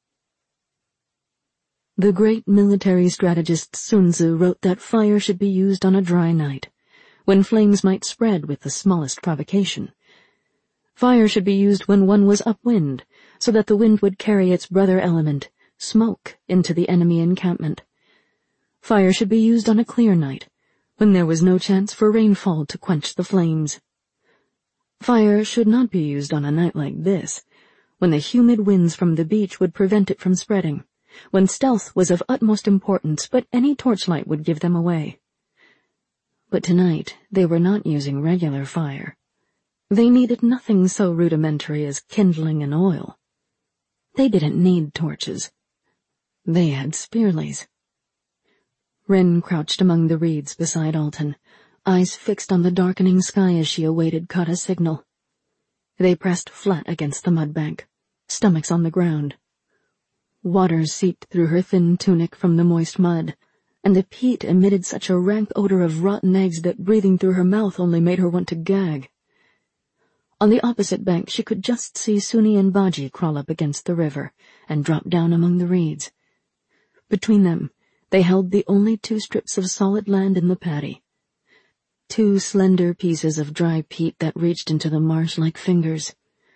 The great military strategist Sun Tzu wrote that fire should be used on a dry night, when flames might spread with the smallest provocation. Fire should be used when one was upwind, so that the wind would carry its brother element, smoke, into the enemy encampment. Fire should be used on a clear night, when there was no chance for rainfall to quench the flames. Fire should not be used on a night like this, when the humid winds from the beach would prevent it from spreading, when stealth was of utmost importance, but any torchlight would give them away. But tonight they were not using regular fire. They needed nothing so rudimentary as kindling and oil. They didn't need torches. They had spearleys. Rin crouched among the reeds beside Alton, eyes fixed on the darkening sky as she awaited Kata's signal. They pressed flat against the mud bank, stomachs on the ground. Water seeped through her thin tunic from the moist mud, and the peat emitted such a rank odor of rotten eggs that breathing through her mouth only made her want to gag. On the opposite bank she could just see Suni and Baji crawl up against the river and drop down among the reeds. Between them, they held the only 2 strips of solid land in the paddy. 2 slender pieces of dry peat that reached into the marsh like fingers.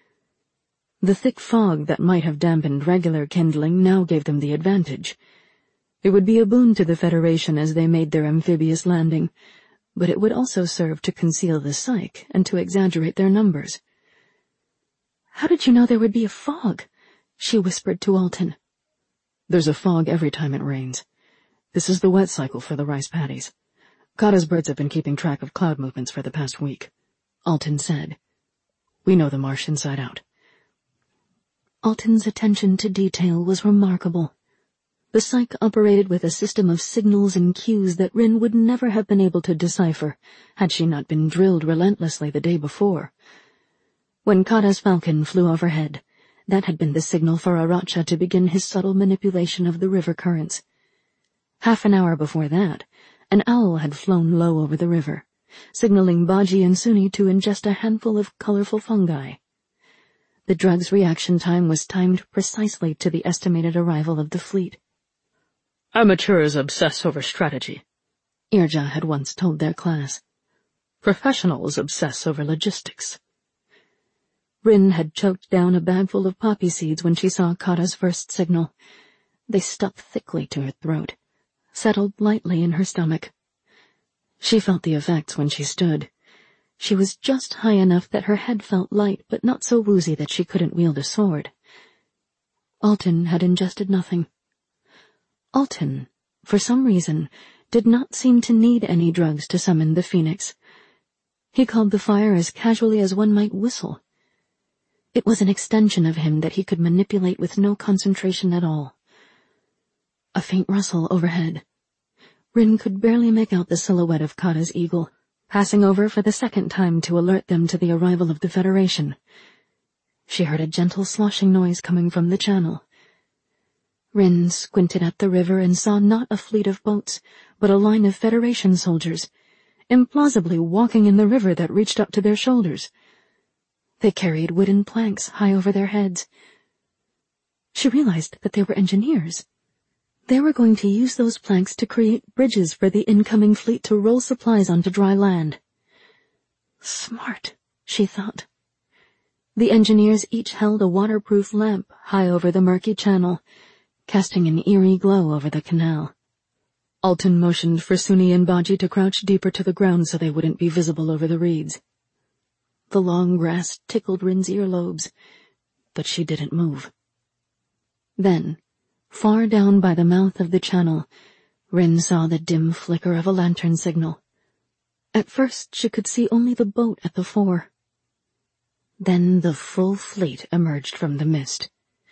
The thick fog that might have dampened regular kindling now gave them the advantage. It would be a boon to the Federation as they made their amphibious landing, but it would also serve to conceal the Psyche and to exaggerate their numbers. "How did you know there would be a fog?" she whispered to Alton. "There's a fog every time it rains. This is the wet cycle for the rice paddies. Kata's birds have been keeping track of cloud movements for the past week," Alton said. "We know the marsh inside out." Alton's attention to detail was remarkable. The Psyche operated with a system of signals and cues that Rin would never have been able to decipher had she not been drilled relentlessly the day before. When Kata's falcon flew overhead, that had been the signal for Aracha to begin his subtle manipulation of the river currents. Half an hour before that, an owl had flown low over the river, signaling Baji and Suni to ingest a handful of colorful fungi. The drug's reaction time was timed precisely to the estimated arrival of the fleet. "Amateurs obsess over strategy," Irja had once told their class. "Professionals obsess over logistics." Rin had choked down a bagful of poppy seeds when she saw Kata's first signal. They stuck thickly to her throat, settled lightly in her stomach. She felt the effects when she stood. She was just high enough that her head felt light, but not so woozy that she couldn't wield a sword. Alton had ingested nothing. Alton, for some reason, did not seem to need any drugs to summon the phoenix. He called the fire as casually as one might whistle. It was an extension of him that he could manipulate with no concentration at all. A faint rustle overhead. Rin could barely make out the silhouette of Kata's eagle, passing over for the second time to alert them to the arrival of the Federation. She heard a gentle sloshing noise coming from the channel. Rin squinted at the river and saw not a fleet of boats, but a line of Federation soldiers, implausibly walking in the river that reached up to their shoulders. They carried wooden planks high over their heads. She realized that they were engineers. They were going to use those planks to create bridges for the incoming fleet to roll supplies onto dry land. Smart, she thought. The engineers each held a waterproof lamp high over the murky channel, casting an eerie glow over the canal. Alton motioned for Suni and Baji to crouch deeper to the ground so they wouldn't be visible over the reeds. The long grass tickled Rin's earlobes, but she didn't move. Then, far down by the mouth of the channel, Rin saw the dim flicker of a lantern signal. At first she could see only the boat at the fore. Then the full fleet emerged from the mist.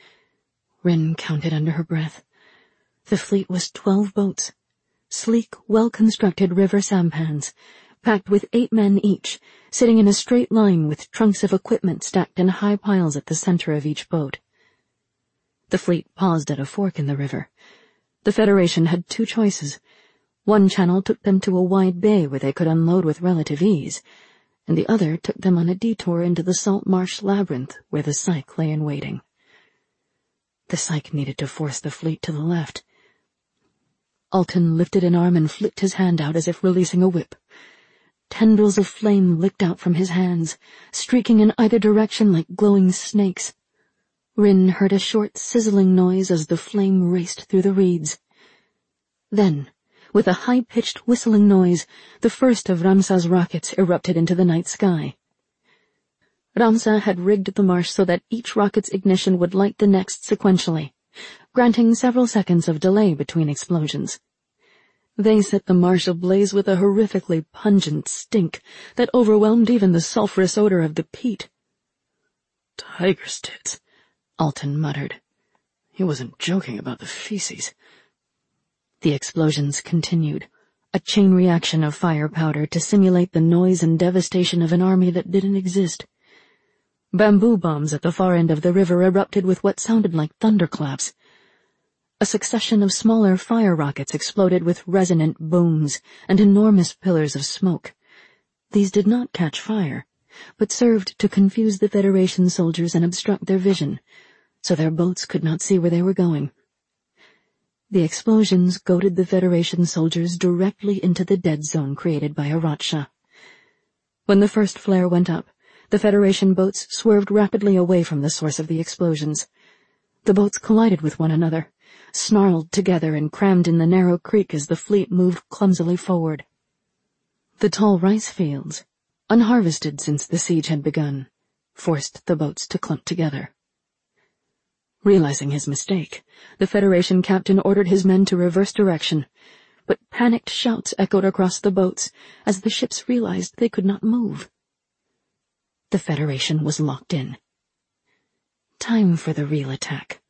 Rin counted under her breath. The fleet was 12 boats, sleek, well-constructed river sampans, packed with 8 men each, sitting in a straight line with trunks of equipment stacked in high piles at the center of each boat. The fleet paused at a fork in the river. The Federation had 2 choices. One channel took them to a wide bay where they could unload with relative ease, and the other took them on a detour into the salt marsh labyrinth where the Psyche lay in waiting. The Psyche needed to force the fleet to the left. Alton lifted an arm and flicked his hand out as if releasing a whip. Tendrils of flame licked out from his hands, streaking in either direction like glowing snakes. Rin heard a short, sizzling noise as the flame raced through the reeds. Then, with a high-pitched whistling noise, the first of Ramsa's rockets erupted into the night sky. Ramsa had rigged the marsh so that each rocket's ignition would light the next sequentially, granting several seconds of delay between explosions. They set the marsh ablaze with a horrifically pungent stink that overwhelmed even the sulphurous odor of the peat. "Tiger's tits," Alton muttered. He wasn't joking about the feces. The explosions continued, a chain reaction of fire powder to simulate the noise and devastation of an army that didn't exist. Bamboo bombs at the far end of the river erupted with what sounded like thunderclaps. A succession of smaller fire rockets exploded with resonant booms and enormous pillars of smoke. These did not catch fire, but served to confuse the Federation soldiers and obstruct their vision, so their boats could not see where they were going. The explosions goaded the Federation soldiers directly into the dead zone created by Aratsha. When the first flare went up, the Federation boats swerved rapidly away from the source of the explosions. The boats collided with one another, snarled together and crammed in the narrow creek as the fleet moved clumsily forward. The tall rice fields, unharvested since the siege had begun, forced the boats to clump together. Realizing his mistake, the Federation captain ordered his men to reverse direction, but panicked shouts echoed across the boats as the ships realized they could not move. The Federation was locked in. Time for the real attack.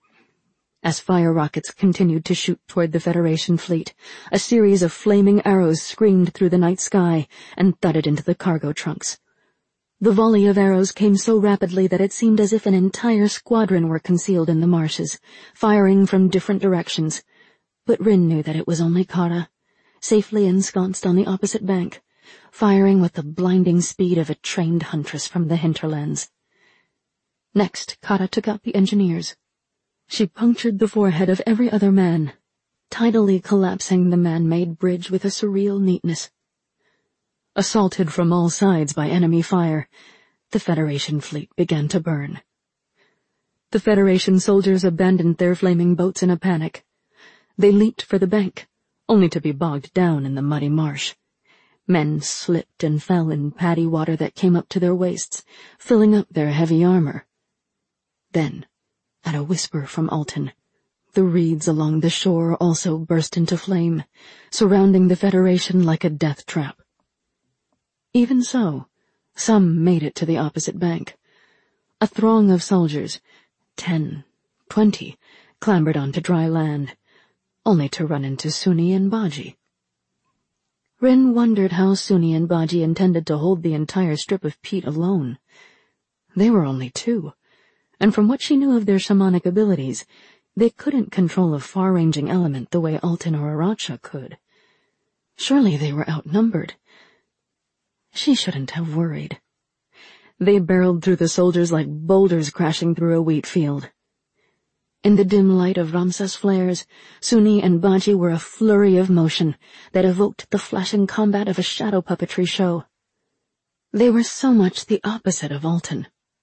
As fire rockets continued to shoot toward the Federation fleet, a series of flaming arrows screamed through the night sky and thudded into the cargo trunks. The volley of arrows came so rapidly that it seemed as if an entire squadron were concealed in the marshes, firing from different directions. But Rin knew that it was only Kara, safely ensconced on the opposite bank, firing with the blinding speed of a trained huntress from the hinterlands. Next, Kara took out the engineers. She punctured the forehead of every other man, tidily collapsing the man-made bridge with a surreal neatness. Assaulted from all sides by enemy fire, the Federation fleet began to burn. The Federation soldiers abandoned their flaming boats in a panic. They leaped for the bank, only to be bogged down in the muddy marsh. Men slipped and fell in paddy water that came up to their waists, filling up their heavy armor. Then, at a whisper from Alton, the reeds along the shore also burst into flame, surrounding the Federation like a death trap. Even so, some made it to the opposite bank. A throng of soldiers, 10, 20, clambered onto dry land, only to run into Suni and Baji. Rin wondered how Suni and Baji intended to hold the entire strip of peat alone. They were only 2, and from what she knew of their shamanic abilities, they couldn't control a far-ranging element the way Alton or Aratsha could. Surely they were outnumbered. She shouldn't have worried. They barreled through the soldiers like boulders crashing through a wheat field. In the dim light of Ramsa's flares, Suni and Baji were a flurry of motion that evoked the flashing combat of a shadow puppetry show. They were so much the opposite of Alton.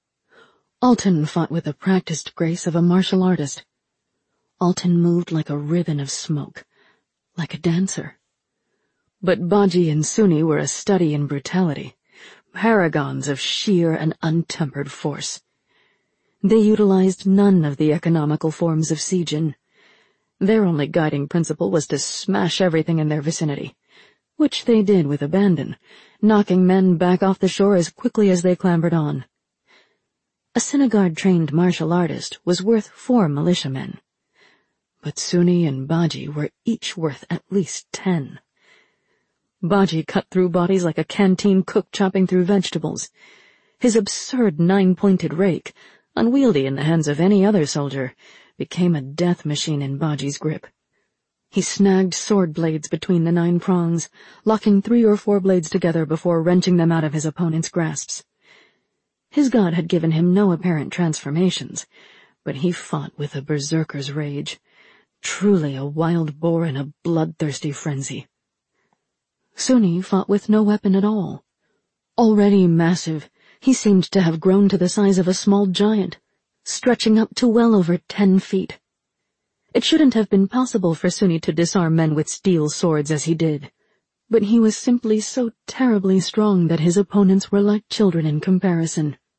Alton fought with the practiced grace of a martial artist. Alton moved like a ribbon of smoke, like a dancer. But Baji and Suni were a study in brutality, paragons of sheer and untempered force. They utilized none of the economical forms of sieging. Their only guiding principle was to smash everything in their vicinity, which they did with abandon, knocking men back off the shore as quickly as they clambered on. A Sinagard-trained martial artist was worth 4 militiamen, but Suni and Baji were each worth at least 10. Baji cut through bodies like a canteen cook chopping through vegetables. His absurd 9-pointed rake, unwieldy in the hands of any other soldier, became a death machine in Baji's grip. He snagged sword blades between the 9 prongs, locking 3 or 4 blades together before wrenching them out of his opponent's grasps. His god had given him no apparent transformations, but he fought with a berserker's rage, truly a wild boar in a bloodthirsty frenzy. Suni fought with no weapon at all. Already massive, he seemed to have grown to the size of a small giant, stretching up to well over 10 feet. It shouldn't have been possible for Suni to disarm men with steel swords as he did, but he was simply so terribly strong that his opponents were like children in comparison.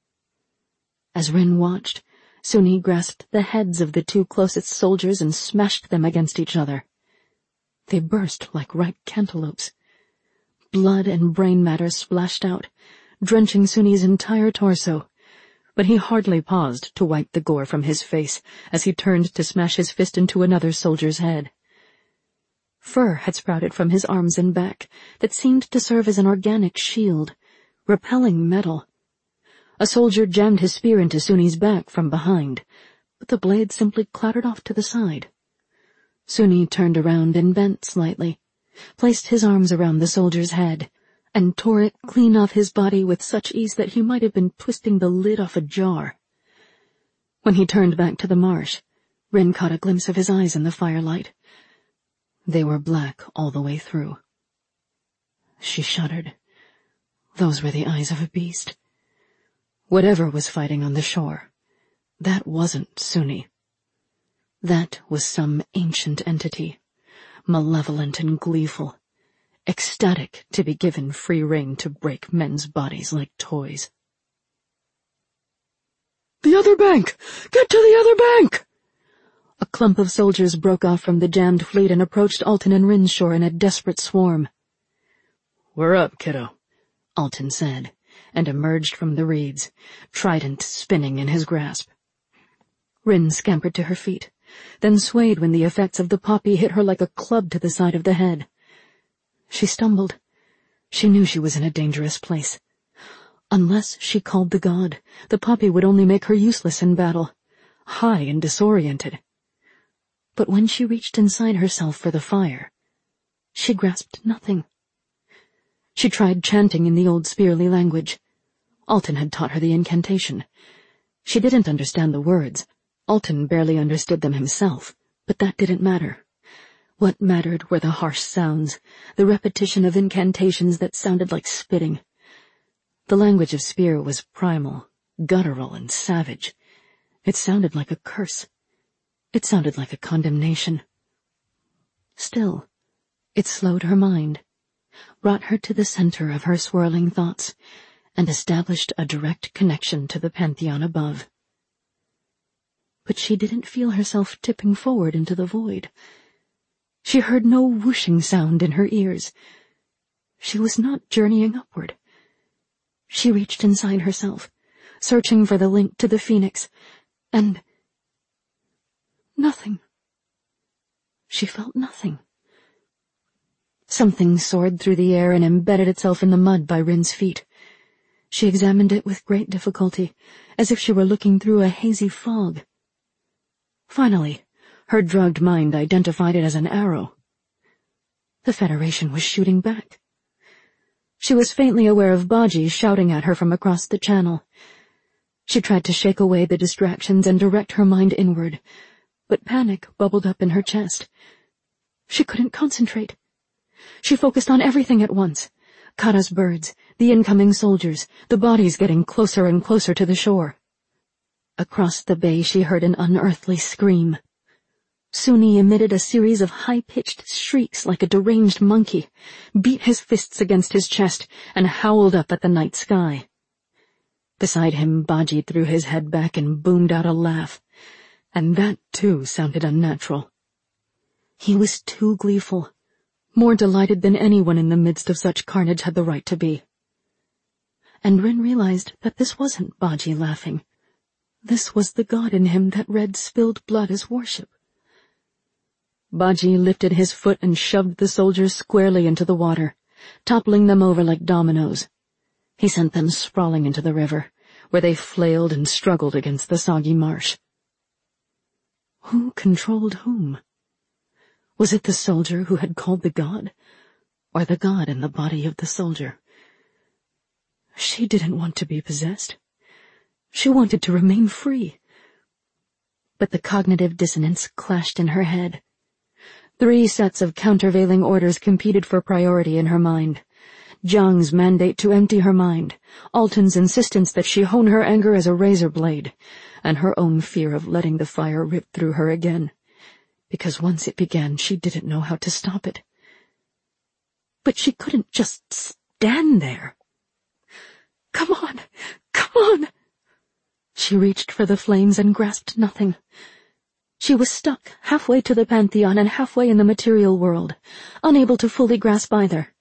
As Rin watched, Suni grasped the heads of the two closest soldiers and smashed them against each other. They burst like ripe cantaloupes. Blood and brain matter splashed out, drenching Suni's entire torso, but he hardly paused to wipe the gore from his face as he turned to smash his fist into another soldier's head. Fur had sprouted from his arms and back that seemed to serve as an organic shield, repelling metal. A soldier jammed his spear into Suni's back from behind, but the blade simply clattered off to the side. Suni turned around and bent slightly, placed his arms around the soldier's head, and tore it clean off his body with such ease that he might have been twisting the lid off a jar. When he turned back to the marsh, Rin caught a glimpse of his eyes in the firelight. They were black all the way through. She shuddered. Those were the eyes of a beast. Whatever was fighting on the shore, that wasn't Suni. That was some ancient entity, malevolent and gleeful, ecstatic to be given free rein to break men's bodies like toys. "The other bank! Get to the other bank!" A clump of soldiers broke off from the jammed fleet and approached Alton and Rin's shore in a desperate swarm. "We're up, kiddo," Alton said, and emerged from the reeds, trident spinning in his grasp. Rin scampered to her feet, then swayed when the effects of the poppy hit her like a club to the side of the head. She stumbled. She knew she was in a dangerous place. Unless she called the god, the poppy would only make her useless in battle, high and disoriented. But when she reached inside herself for the fire, she grasped nothing. She tried chanting in the old Spearly language. Alton had taught her the incantation. She didn't understand the words. Alton barely understood them himself, but that didn't matter. What mattered were the harsh sounds, the repetition of incantations that sounded like spitting. The language of Spear was primal, guttural, and savage. It sounded like a curse. It sounded like a condemnation. Still, it slowed her mind, brought her to the center of her swirling thoughts, and established a direct connection to the pantheon above. But she didn't feel herself tipping forward into the void. She heard no whooshing sound in her ears. She was not journeying upward. She reached inside herself, searching for the link to the phoenix, and nothing. She felt nothing. Something soared through the air and embedded itself in the mud by Rin's feet. She examined it with great difficulty, as if she were looking through a hazy fog. Finally, her drugged mind identified it as an arrow. The Federation was shooting back. She was faintly aware of Baji shouting at her from across the channel. She tried to shake away the distractions and direct her mind inward, but panic bubbled up in her chest. She couldn't concentrate. She focused on everything at once. Kara's birds, the incoming soldiers, the bodies getting closer and closer to the shore. Across the bay she heard an unearthly scream. Suni emitted a series of high-pitched shrieks like a deranged monkey, beat his fists against his chest, and howled up at the night sky. Beside him, Baji threw his head back and boomed out a laugh, and that, too, sounded unnatural. He was too gleeful, more delighted than anyone in the midst of such carnage had the right to be. And Rin realized that this wasn't Baji laughing. This was the god in him that read spilled blood as worship. Baji lifted his foot and shoved the soldiers squarely into the water, toppling them over like dominoes. He sent them sprawling into the river, where they flailed and struggled against the soggy marsh. Who controlled whom? Was it the soldier who had called the god, or the god in the body of the soldier? She didn't want to be possessed. She wanted to remain free. But the cognitive dissonance clashed in her head. 3 sets of countervailing orders competed for priority in her mind. Jiang's mandate to empty her mind, Alton's insistence that she hone her anger as a razor blade, and her own fear of letting the fire rip through her again, because once it began she didn't know how to stop it. But she couldn't just stand there. Come on! She reached for the flames and grasped nothing. She was stuck halfway to the Pantheon and halfway in the material world, unable to fully grasp either.